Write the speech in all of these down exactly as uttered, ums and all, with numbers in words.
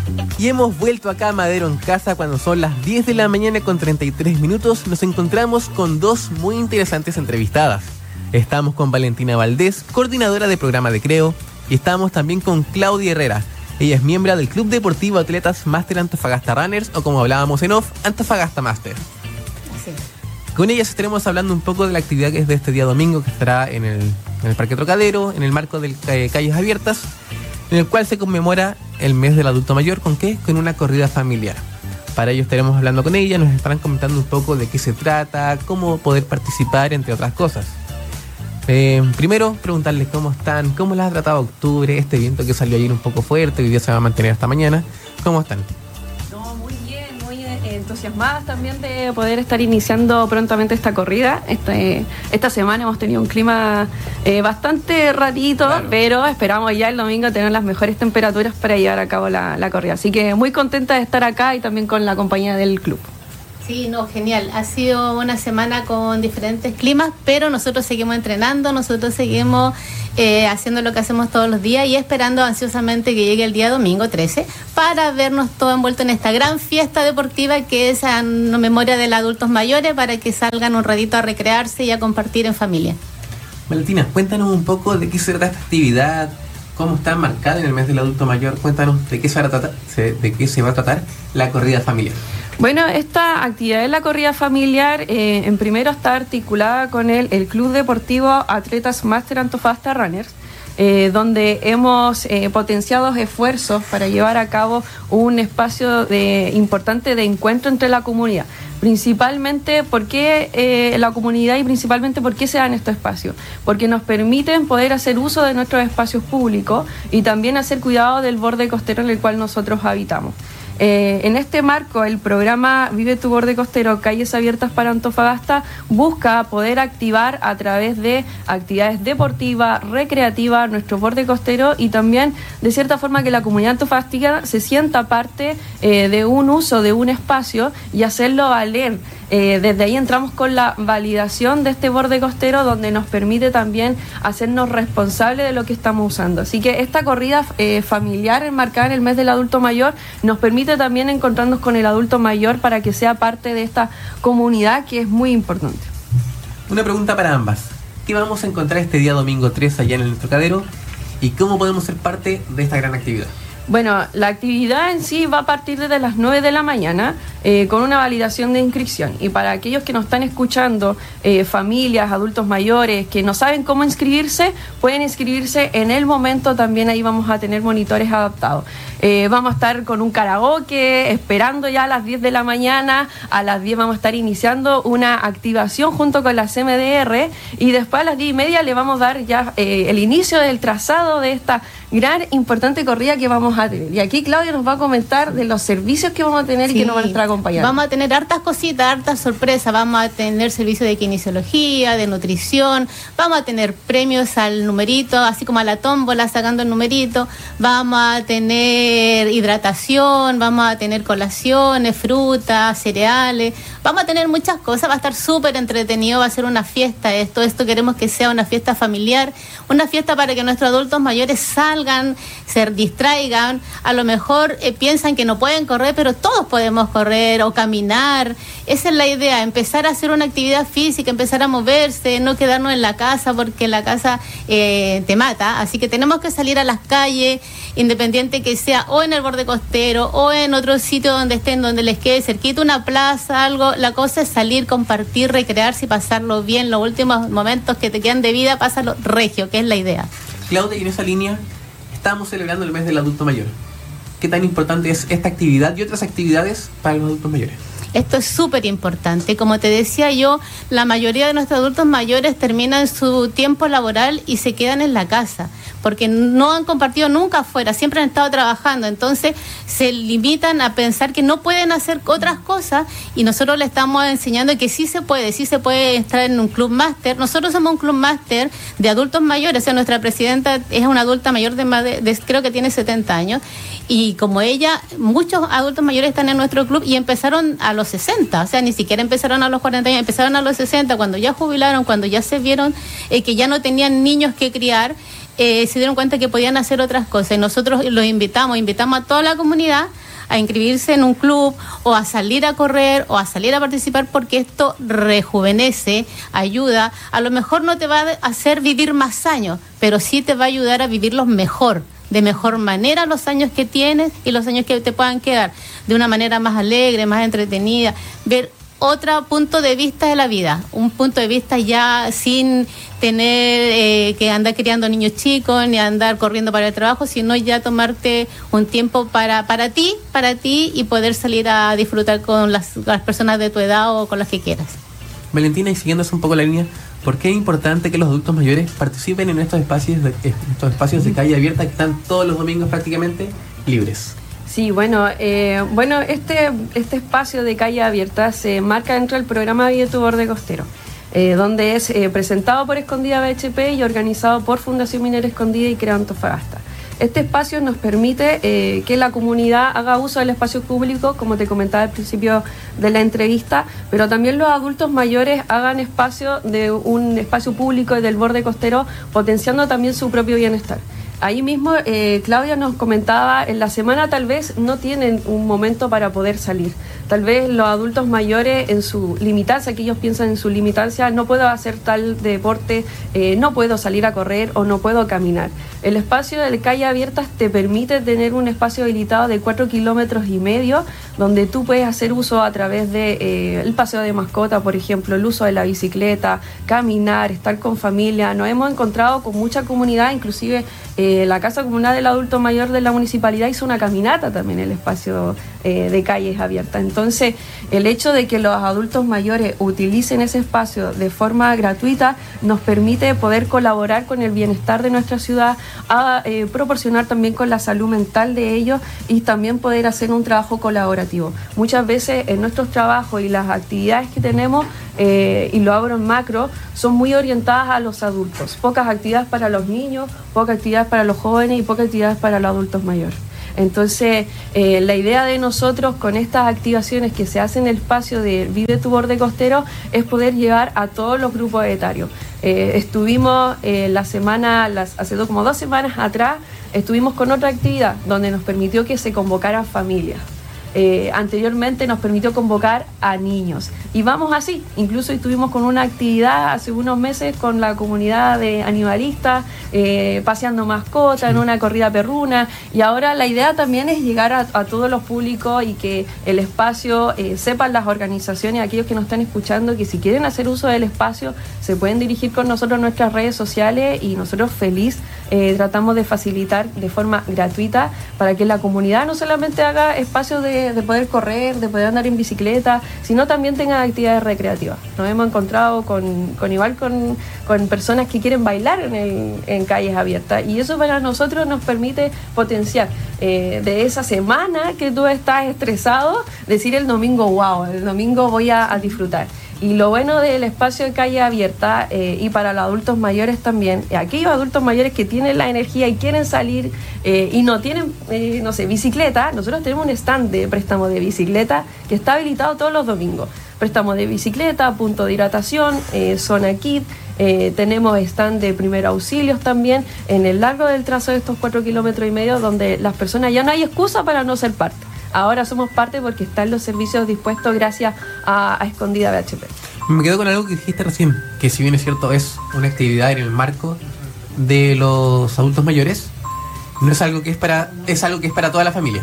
Y hemos vuelto acá a Madero en Casa cuando son las diez de la mañana con treinta y tres minutos. Nos encontramos con dos muy interesantes entrevistadas. Estamos con Valentina Valdés, coordinadora de programa de Creo, y estamos también con Claudia Herrera. Ella es miembro del Club Deportivo Atletas Máster Antofagasta Runners, o como hablábamos en off, Antofagasta Máster. Sí. Con ellas estaremos hablando un poco de la actividad que es de este día domingo, que estará en el, en el Parque Trocadero, en el marco del eh, Calles Abiertas, en el cual se conmemora el mes del adulto mayor. ¿Con qué? Con una corrida familiar. Para ello estaremos hablando con ella, nos estarán comentando un poco de qué se trata, cómo poder participar, entre otras cosas. Eh, primero, preguntarles cómo están, cómo las ha tratado octubre, este viento que salió ayer un poco fuerte, hoy día se va a mantener hasta mañana. ¿Cómo están? No, muy bien, muy entusiasmadas también de poder estar iniciando prontamente esta corrida. Este, esta semana hemos tenido un clima eh, bastante rarito, claro, pero esperamos ya el domingo tener las mejores temperaturas para llevar a cabo la, la corrida. Así que muy contenta de estar acá y también con la compañía del club. Sí, no, genial. Ha sido una semana con diferentes climas, pero nosotros seguimos entrenando, nosotros seguimos eh, haciendo lo que hacemos todos los días y esperando ansiosamente que llegue el día domingo trece para vernos todo envuelto en esta gran fiesta deportiva que es en memoria de los adultos mayores, para que salgan un ratito a recrearse y a compartir en familia. Valentina, cuéntanos un poco de qué se trata esta actividad, cómo está marcada en el mes del adulto mayor. Cuéntanos de qué se va a tratar, de qué se va a tratar la corrida familiar. Bueno, esta actividad de la corrida familiar, eh, en primero está articulada con el, el Club Deportivo Atletas Máster Antofagasta Runners, eh, donde hemos eh, potenciado esfuerzos para llevar a cabo un espacio de, importante de encuentro entre la comunidad. Principalmente porque eh, la comunidad y principalmente porque se dan estos espacios, porque nos permiten poder hacer uso de nuestros espacios públicos y también hacer cuidado del borde costero en el cual nosotros habitamos. Eh, en este marco, el programa Vive tu Borde Costero, Calles Abiertas para Antofagasta, busca poder activar a través de actividades deportivas, recreativas, nuestro borde costero y también, de cierta forma, que la comunidad antofagástica se sienta parte eh, de un uso de un espacio y hacerlo valer. Eh, desde ahí entramos con la validación de este borde costero, donde nos permite también hacernos responsables de lo que estamos usando. Así que esta corrida eh, familiar enmarcada en el mes del adulto mayor nos permite también encontrarnos con el adulto mayor para que sea parte de esta comunidad, que es muy importante. Una pregunta para ambas. ¿Qué vamos a encontrar este día domingo tres allá en el Trocadero y cómo podemos ser parte de esta gran actividad? Bueno, la actividad en sí va a partir desde las nueve de la mañana eh, con una validación de inscripción. Y para aquellos que nos están escuchando, eh, familias, adultos mayores, que no saben cómo inscribirse, pueden inscribirse en el momento. También ahí vamos a tener monitores adaptados. Eh, vamos a estar con un karaoke, esperando ya a las diez de la mañana. A las diez vamos a estar iniciando una activación junto con la C M D R. Y después a las diez y media le vamos a dar ya eh, el inicio del trazado de esta gran, importante corrida que vamos a tener. Y aquí Claudia nos va a comentar de los servicios que vamos a tener, sí, y que nos van a estar acompañando. Vamos a tener hartas cositas, hartas sorpresas. Vamos a tener servicio de kinesiología, de nutrición. Vamos a tener premios al numerito, así como a la tómbola, sacando el numerito. Vamos a tener hidratación, vamos a tener colaciones, frutas, cereales. Vamos a tener muchas cosas. Va a estar súper entretenido, va a ser una fiesta esto. Esto queremos que sea una fiesta familiar, una fiesta para que nuestros adultos mayores salgan, se distraigan. A lo mejor eh, piensan que no pueden correr, pero todos podemos correr o caminar. Esa es la idea, empezar a hacer una actividad física, empezar a moverse, no quedarnos en la casa, porque en la casa eh, te mata. Así que tenemos que salir a las calles, independiente que sea o en el borde costero o en otro sitio donde estén, donde les quede cerquita, una plaza, algo. La cosa es salir, compartir, recrearse y pasarlo bien. Los últimos momentos que te quedan de vida, pásalo regio, que es la idea. Claudia, y en esa línea, estamos celebrando el mes del adulto mayor. ¿Qué tan importante es esta actividad y otras actividades para los adultos mayores? Esto es súper importante. Como te decía yo, la mayoría de nuestros adultos mayores terminan su tiempo laboral y se quedan en la casa, porque no han compartido nunca afuera, siempre han estado trabajando. Entonces se limitan a pensar que no pueden hacer otras cosas, y nosotros le estamos enseñando que sí se puede, sí se puede estar en un club máster. Nosotros somos un club máster de adultos mayores. O sea, nuestra presidenta es una adulta mayor de, de, de creo que tiene setenta años, y como ella, muchos adultos mayores están en nuestro club y empezaron a los sesenta, o sea, ni siquiera empezaron a los cuarenta años, empezaron a los sesenta, cuando ya jubilaron, cuando ya se vieron eh, que ya no tenían niños que criar. eh, se dieron cuenta que podían hacer otras cosas. Y nosotros los invitamos, invitamos a toda la comunidad a inscribirse en un club o a salir a correr o a salir a participar, porque esto rejuvenece, ayuda. A lo mejor no te va a hacer vivir más años, pero sí te va a ayudar a vivirlos mejor, de mejor manera los años que tienes y los años que te puedan quedar, de una manera más alegre, más entretenida, ver otro punto de vista de la vida, un punto de vista ya sin tener eh, que andar criando niños chicos ni andar corriendo para el trabajo, sino ya tomarte un tiempo para para ti, para ti y poder salir a disfrutar con las, las personas de tu edad o con las que quieras. Valentina, y siguiéndose un poco la línea, ¿por qué es importante que los adultos mayores participen en estos espacios de, estos espacios de calle abierta que están todos los domingos prácticamente libres? Sí, bueno, eh, bueno este, este espacio de calle abierta se marca dentro del programa Vive tu Borde Costero, eh, donde es eh, presentado por Escondida B H P y organizado por Fundación Minera Escondida y Crea Antofagasta. Este espacio nos permite eh, que la comunidad haga uso del espacio público, como te comentaba al principio de la entrevista, pero también los adultos mayores hagan espacio de un espacio público del borde costero, potenciando también su propio bienestar. Ahí mismo eh, Claudia nos comentaba, en la semana tal vez no tienen un momento para poder salir. Tal vez los adultos mayores en su limitancia, que ellos piensan en su limitancia, no puedo hacer tal deporte, eh, no puedo salir a correr o no puedo caminar. El espacio de calle abiertas te permite tener un espacio habilitado de cuatro kilómetros y medio, donde tú puedes hacer uso a través de eh, el paseo de mascota, por ejemplo, el uso de la bicicleta, caminar, estar con familia. Nos hemos encontrado con mucha comunidad, inclusive eh, la Casa Comunal del Adulto Mayor de la Municipalidad hizo una caminata también en el espacio eh, de calles abiertas. Entonces, el hecho de que los adultos mayores utilicen ese espacio de forma gratuita nos permite poder colaborar con el bienestar de nuestra ciudad, a eh, proporcionar también con la salud mental de ellos y también poder hacer un trabajo colaborativo. Muchas veces en nuestros trabajos y las actividades que tenemos, eh, y lo abro en macro, son muy orientadas a los adultos. Pocas actividades para los niños, pocas actividades para los jóvenes y pocas actividades para los adultos mayores. Entonces, eh, la idea de nosotros con estas activaciones que se hacen en el espacio de Vive tu Borde Costero es poder llegar a todos los grupos etarios. Eh, estuvimos eh, la semana, las, hace dos, como dos semanas atrás, estuvimos con otra actividad donde nos permitió que se convocaran familias. Eh, anteriormente nos permitió convocar a niños y vamos así, incluso estuvimos con una actividad hace unos meses con la comunidad de animalistas, eh, paseando mascotas en una corrida perruna, y ahora la idea también es llegar a, a todos los públicos y que el espacio, eh, sepan las organizaciones, aquellos que nos están escuchando, que si quieren hacer uso del espacio se pueden dirigir con nosotros a nuestras redes sociales y nosotros feliz eh, tratamos de facilitar de forma gratuita para que la comunidad no solamente haga espacios de de poder correr, de poder andar en bicicleta, sino también tengan actividades recreativas. Nos hemos encontrado con, con igual con, con personas que quieren bailar en, el, en calles abiertas, y eso para nosotros nos permite potenciar eh, de esa semana que tú estás estresado, decir el domingo, wow, el domingo voy a, a disfrutar. Y lo bueno del espacio de calle abierta eh, y para los adultos mayores también, eh, aquellos adultos mayores que tienen la energía y quieren salir eh, y no tienen, eh, no sé, bicicleta, nosotros tenemos un stand de préstamo de bicicleta que está habilitado todos los domingos. Préstamo de bicicleta, punto de hidratación, eh, zona kit, eh, tenemos stand de primeros auxilios también en el largo del trazo de estos cuatro kilómetros y medio, donde las personas ya no hay excusa para no ser parte. Ahora somos parte porque están los servicios dispuestos gracias a, a Escondida B H P. Me quedo con algo que dijiste recién, que si bien es cierto es una actividad en el marco de los adultos mayores, no es algo que es para, es algo que es para toda la familia.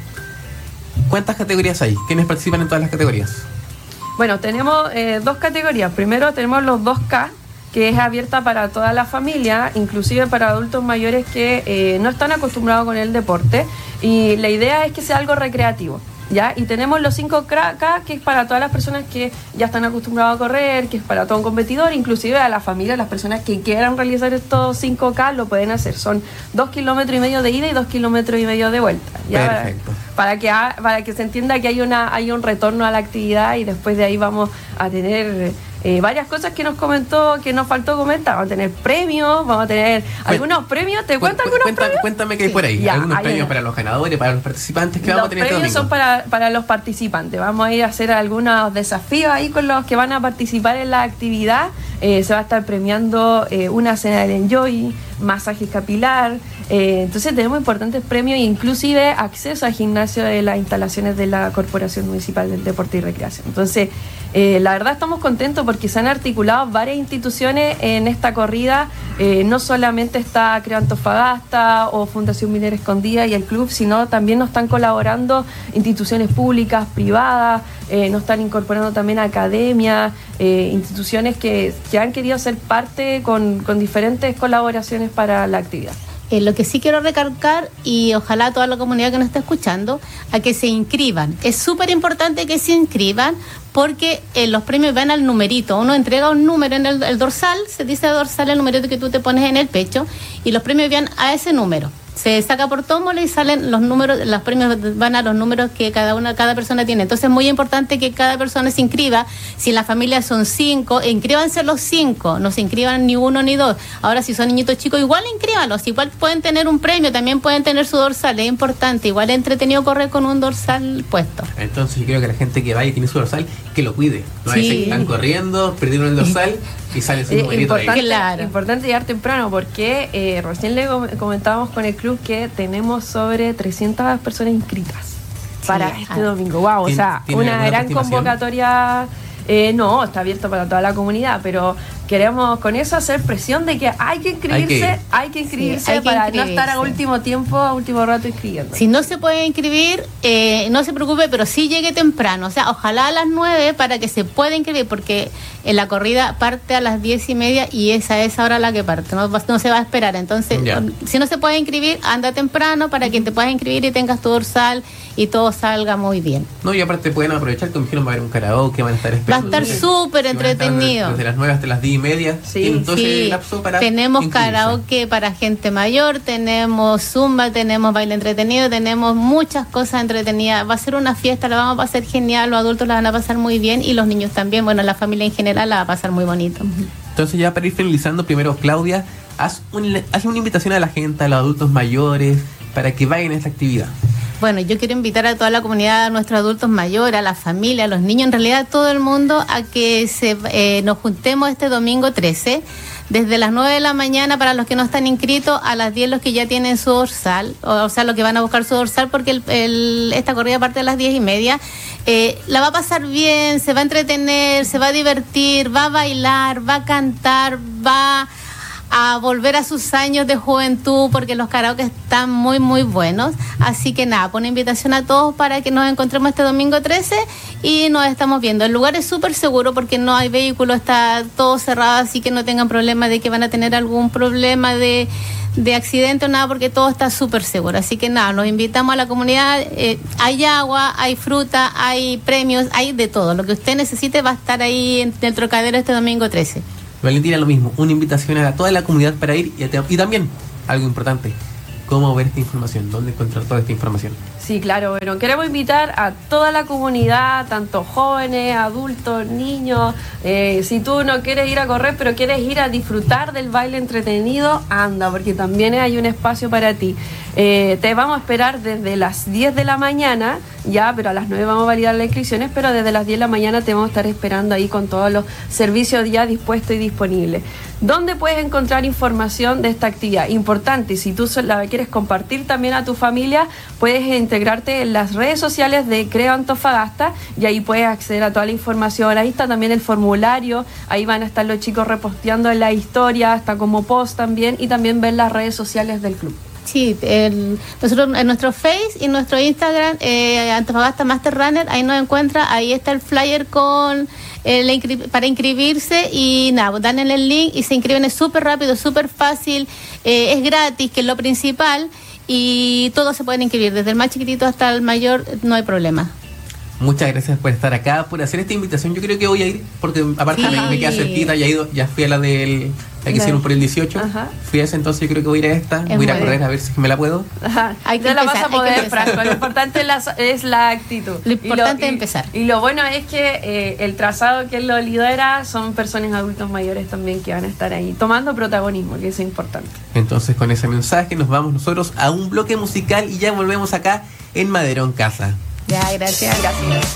¿Cuántas categorías hay? ¿Quiénes participan en todas las categorías? Bueno, tenemos eh, dos categorías. Primero tenemos los dos K, que es abierta para toda la familia, inclusive para adultos mayores que eh, no están acostumbrados con el deporte, y la idea es que sea algo recreativo, ¿ya? Y tenemos los cinco K, que es para todas las personas que ya están acostumbrados a correr, que es para todo un competidor, inclusive a la familia, las personas que quieran realizar estos cinco K lo pueden hacer. Son dos kilómetros y medio de ida y dos kilómetros y medio de vuelta, ¿ya? Perfecto. Para que, para que se entienda que hay, una, hay un retorno a la actividad, y después de ahí vamos a tener eh, varias cosas que nos comentó, que nos faltó comentar. Vamos a tener premios, vamos a tener algunos Cuént, premios. ¿Te cuento algunos cuenta, premios? Cuéntame qué hay por ahí. Ya, algunos premios una. Para los ganadores, para los participantes. ¿Qué vamos a tener este domingo? Los premios son para, para los participantes. Vamos a ir a hacer algunos desafíos ahí con los que van a participar en la actividad. Eh, se va a estar premiando eh, una cena del Enjoy, masaje capilar. Eh, entonces tenemos importantes premios e inclusive acceso al gimnasio de las instalaciones de la Corporación Municipal del Deporte y Recreación. Entonces, eh, la verdad estamos contentos porque se han articulado varias instituciones en esta corrida. Eh, no solamente está Creo Antofagasta o Fundación Minera Escondida y el club, sino también nos están colaborando instituciones públicas, privadas, eh, nos están incorporando también academias, eh, instituciones que, que han querido ser parte con, con diferentes colaboraciones para la actividad. Eh, lo que sí quiero recalcar, y ojalá toda la comunidad que nos está escuchando, a que se inscriban. Es súper importante que se inscriban porque eh, los premios van al numerito. Uno entrega un número en el, el dorsal, se dice dorsal el numerito que tú te pones en el pecho, y los premios van a ese número. Se saca por tómbola y salen los números, los premios van a los números que cada una, cada persona tiene. Entonces es muy importante que cada persona se inscriba. Si en la familia son cinco, inscríbanse los cinco, no se inscriban ni uno ni dos. Ahora si son niñitos chicos, igual inscríbanlos, igual pueden tener un premio, también pueden tener su dorsal, es importante, igual es entretenido correr con un dorsal puesto. Entonces yo creo que la gente que vaya y tiene su dorsal, que lo cuide. No Sí. hay que están corriendo, perdieron el dorsal y sale su Eh, numerito ahí. importante, Claro. importante llegar temprano porque eh, recién le com- comentábamos con el club que tenemos sobre trescientas personas inscritas para Sí. este Ah. domingo. Wow, o ¿Tien- sea, tiene una alguna gran estimación? convocatoria. Eh, no, está abierto para toda la comunidad, pero queremos con eso hacer presión de que hay que inscribirse, hay que, inscribirse Sí, hay que para no estar a inscribirse. último tiempo, a último rato inscribiendo. Si no se puede inscribir, eh, no se preocupe, pero sí llegue temprano. O sea, ojalá a las nueve para que se pueda inscribir, porque en la corrida parte a las diez y media y esa es ahora la que parte. No, no se va a esperar. Entonces, Ya. si no se puede inscribir, anda temprano para que te puedas inscribir y tengas tu dorsal y todo salga muy bien. No, y aparte pueden aprovechar que me dijeron va a haber un karaoke, van a estar Va a esperando. estar Entonces, súper si van a estar entretenido. Desde las nueve hasta las diez y media. Sí, entonces Sí, el lapso para tenemos inscribirse. karaoke para gente mayor, tenemos zumba, tenemos baile entretenido, tenemos muchas cosas entretenidas. Va a ser una fiesta, la vamos a pasar genial, los adultos la van a pasar muy bien y los niños también. Bueno, la familia en general la va a pasar muy bonito. Entonces ya para ir finalizando, primero Claudia, haz, un, haz una invitación a la gente, a los adultos mayores, para que vayan a esta actividad. Bueno, yo quiero invitar a toda la comunidad, a nuestros adultos mayores, a la familia, a los niños, en realidad a todo el mundo, a que se, eh, nos juntemos este domingo trece, desde las nueve de la mañana para los que no están inscritos, a las diez los que ya tienen su dorsal, o, o sea, los que van a buscar su dorsal, porque el, el, esta corrida parte a las diez y media. Eh, la va a pasar bien, se va a entretener, se va a divertir, va a bailar, va a cantar, va a volver a sus años de juventud, porque los karaoke están muy muy buenos. Así que nada, pues una invitación a todos para que nos encontremos este domingo trece y nos estamos viendo. El lugar es súper seguro porque no hay vehículos, está todo cerrado, así que no tengan problema de que van a tener algún problema de, de accidente o nada, porque todo está súper seguro. Así que nada, los invitamos a la comunidad. Eh, hay agua, hay fruta, hay premios, hay de todo. Lo que usted necesite va a estar ahí en el Trocadero este domingo trece. Valentina, lo mismo, una invitación a toda la comunidad para ir y, y también, algo importante, cómo ver esta información, dónde encontrar toda esta información. Sí, claro, bueno, queremos invitar a toda la comunidad, tanto jóvenes, adultos, niños. Eh, si tú no quieres ir a correr, pero quieres ir a disfrutar del baile entretenido, anda, porque también hay un espacio para ti. Eh, te vamos a esperar desde las diez de la mañana, ya, pero a las nueve vamos a validar las inscripciones, pero desde las diez de la mañana te vamos a estar esperando ahí con todos los servicios ya dispuestos y disponibles. ¿Dónde puedes encontrar información de esta actividad? Importante, si tú la quieres compartir también a tu familia, puedes integrarte en las redes sociales de Creo Antofagasta y ahí puedes acceder a toda la información. Ahí está también el formulario, ahí van a estar los chicos reposteando en la historia, está como post también, y también ver las redes sociales del club. Sí, el, nosotros en nuestro Face y nuestro Instagram, eh, Antofagasta Master Runner, ahí nos encuentra, ahí está el flyer con eh, la inscri- para inscribirse y nada, dan en el link y se inscriben, es súper rápido, súper fácil, eh, es gratis, que es lo principal, y todos se pueden inscribir, desde el más chiquitito hasta el mayor, no hay problema. Muchas gracias por estar acá, por hacer esta invitación. Yo creo que voy a ir, porque aparte Sí. me, me queda cerquita, ya he ido, ya fui a la del la que hicieron por el dieciocho. Ajá. Fui a esa, entonces yo creo que voy a ir a esta, Es voy a ir a muy correr bien. a ver si me la puedo. Ajá. Hay que Ya la vas empezar, a hay que poder, empezar. Franco. Lo importante es la, es la actitud. Lo Y importante y- es empezar. Y lo bueno es que eh, el trazado que lo lidera son personas adultos mayores también que van a estar ahí tomando protagonismo, que eso es importante. Entonces con ese mensaje nos vamos nosotros a un bloque musical y ya volvemos acá en Maderón Casa. Ya, gracias. Gracias.